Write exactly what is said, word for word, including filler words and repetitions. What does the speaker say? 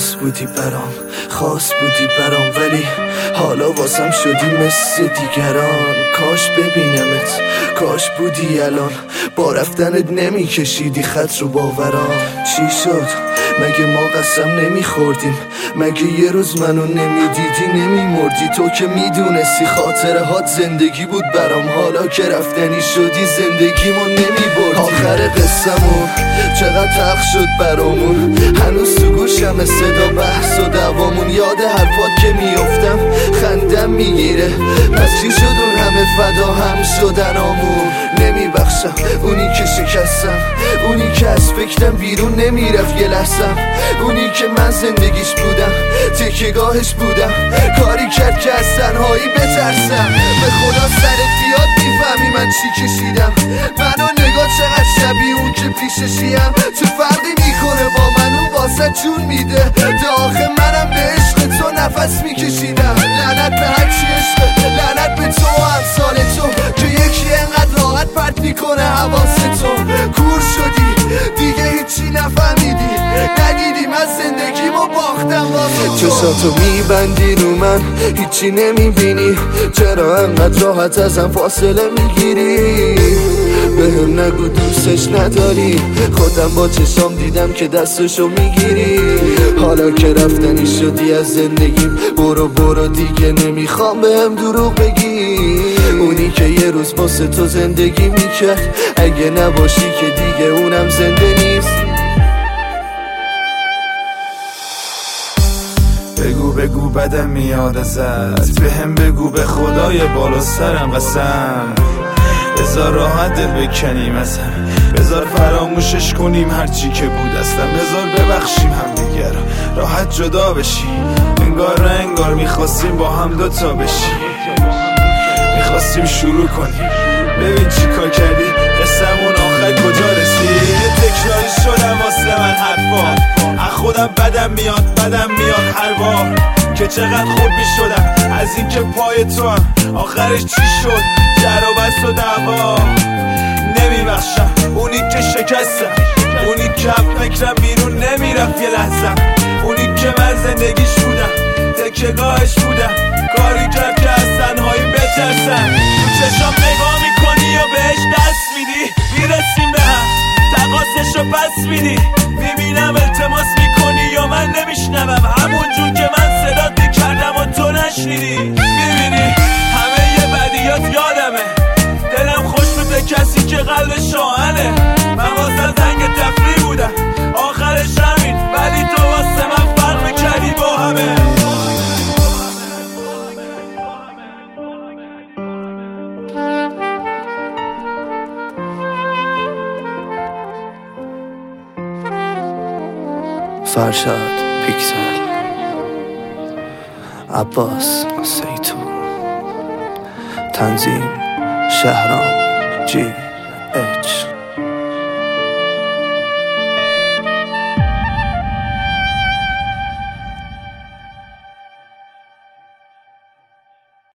خاص بودی برام، خاص بودی برام، ولی حالا واسم شدی مثل دیگران. کاش ببینمت، کاش بودی الان، با رفتنت نمی کشیدی خط رو باورام. چی شد؟ مگه ما قسم نمی خوردیم؟ مگه یه روز منو نمی دیدی نمی مردی؟ تو که میدونستی خاطره هات زندگی بود برام، حالا که رفتنی شدی زندگیمو نمی بردی. آخر قصمون چقدر تلخ شد برامون، هنوز تو گوشم صدا بحث و دوامون. یاد حرفات که میافتم خندم میگیره، پس چی شد اون همه فدا هم شدن آمون؟ نمی بخشم اونی که شکستم، اونی که از فکرم بیرون نمیرفت یه لحظم، اونی که من زندگیش بودم، تکیه‌گاهش بودم، کاری کرد که از تنهایی بترسم. به خدا سرت بیاد میفهمی من چی کشیدم، منو نگاه چقدر شبیه اون که پیششیم. چه فرقی میکنه با من؟ اون واسه جون میده، داخل منم به عشق تو نفس میکشیدم. لعنت به هرچی عشقه، لعنت به تو و امثال تو که یکی انقدر راحت پرت میکنه حواس تو. کور شدی دیگه هیچی نفهمیدی، ندیدی من زندگیمو باختم واسه تو. چشاتو میبندی رو من هیچی نمیبینی، چرا انقدر راحت ازم فاصله میگیری؟ بهم نگو دوستش نداری، خودم با چشام دیدم که دستشو میگیری. حالا که رفتنی شدی از زندگیم، برو برو دیگه نمیخوام بهم دروغ بگی. اونی که یه روز واسه تو زندگی میکرد، اگه نباشی که دیگه اونم زنده نیست. بگو بگو بدم میاد ازت، بهم بگو به خدای بالا سرم قسم. بذار راحت دل بکنیم ازم، بذار فراموشش کنیم هرچی که بود اصلا. بذار ببخشیم همدیگه را، راحت جدا بشیم. انگار نه انگار میخواستیم با هم دوتا بشیم، میخواستیم شروع کنیم. ببین چی کار کردی، قصمون آخر کجا رسید؟ تکراری شدم واسه من حرفا، از خودم بدم میاد بدم میاد هر بار که چقدر خوب میشدم از این که پای تو هم. آخرش چی شد؟ جر و بس و دعوا. نمیبخشم اونی که شکستم، اونی که فکرم بیرون نمیرفت یه لحظه، اونی که من زندگیش بودم، تکیه‌گاهش بودم، کاری کرد که از تنهایی بترسم. تو چشام نگاه میکنی یا بهش دست میدی، میرسیم به هم تقاصشو پس میدی. میبینم التماس میکنی یا من نمیشنوم، همون جون که من صدات میکردم و تو نشنیدی. میبینی همه یه بدیات یادمه، دلم خوش به کسی که قلبش شاهنه. من واسه زنگ تفریح بودم آخرش همین، ولی تو واسه من فرق میکردی با همه. فرشاد پیکسل، عباس سیتو، تنظیم شهرام جی اچ.